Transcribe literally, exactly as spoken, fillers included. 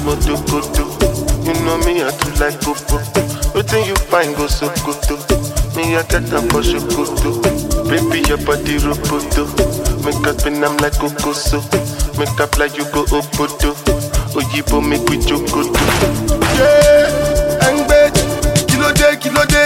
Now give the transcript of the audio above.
motokoto. You know me, I do like popo. Wetin you find go Sokoto. Me, I get am for Sokoto. Baby, your body roboto. Make up and I'm like Kokoso. Make up like you go Obodo. Oyibo make we jokoto. Yeah, Engbe, kilo day, kilo day.